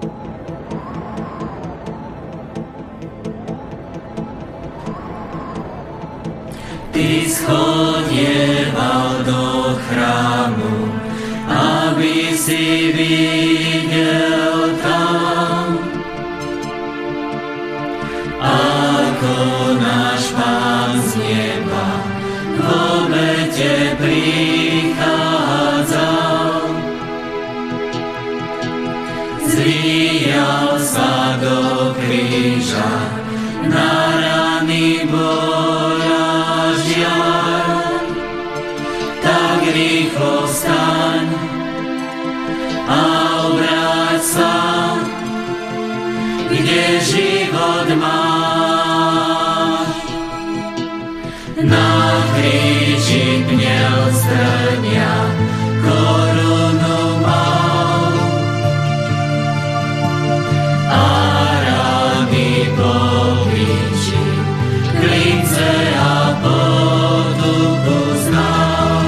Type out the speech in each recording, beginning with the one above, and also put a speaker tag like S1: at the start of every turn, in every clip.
S1: Ty schodieval do chrámu, aby si videl tam, ako náš Pán z neba v obete prichádzal. Zvíjal sa do kríža, na rany boja žiaľ. Tak rýchlo vstaň a obráť sa, kde život máš. Na kríži pnel strnia, korunu mal a rany políči, klince a potupu znal.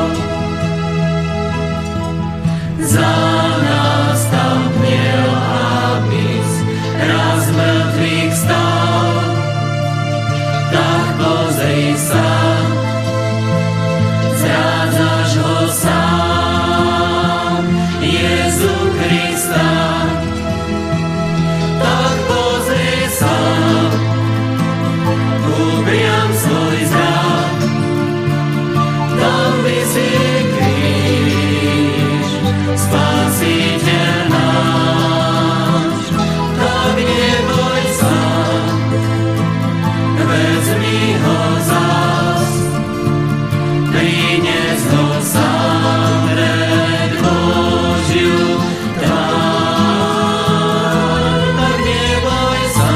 S1: Za nás tam pnel, abys raz mŕtvych stal. Tak pozri sa, zrádzaš ho sám, Jezu Krista. Tak pozri sa, upriam svoj zrak, tam visí kríž, Spasiteľ náš. Tak neboj sa, vezmi ho zas, prinies ho sám pred Božiu tvár. Tak neboj sa,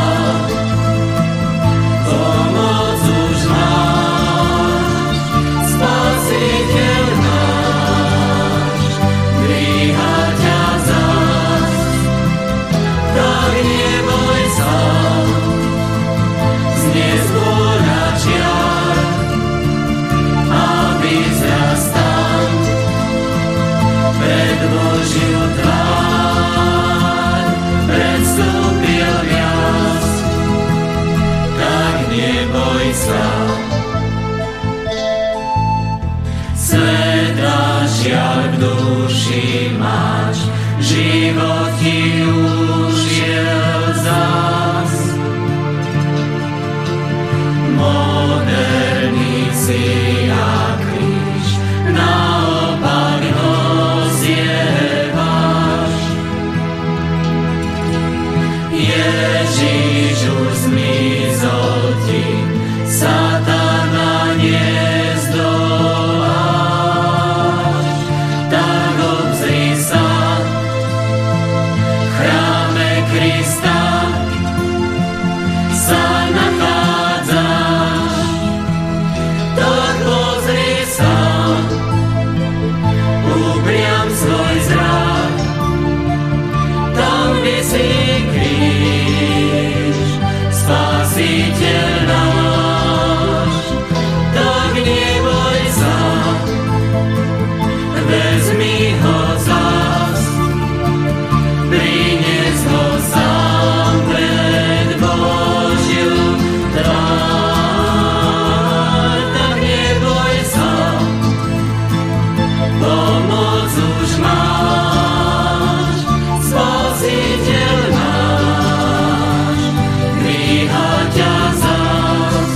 S1: pomoc už máš, Spasiteľ náš, dvíha ťa zas. Tak neboj sa, znes vôľa čiar, aby zrastal pred Božiu tvár, predstúpil viac. Tak neboj sa. Sveta žiaľ v duši máš, život ti ušiel zas. Moderný si a kríž, naopak nosievaš. Ježiš už zmizol ti, Satana nezdoláš. Tak obzri sa, v chráme Krista sa nachádzaš. Tak pozri sa, upriam svoj zrak, tam visí kríž, Spasiteľ náš. Tak neboj sa, vezmi ho zas, prinies ho sám pred Božiu tvár. Tak neboj sa, pomoc už máš, Spasiteľ náš, dvíha ťa zas.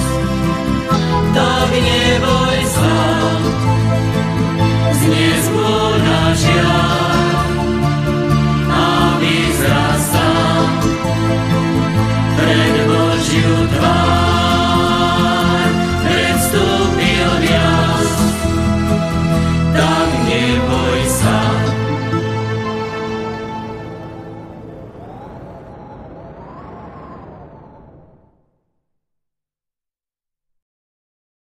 S1: Tak neboj sa, znes vôľa žiaľ,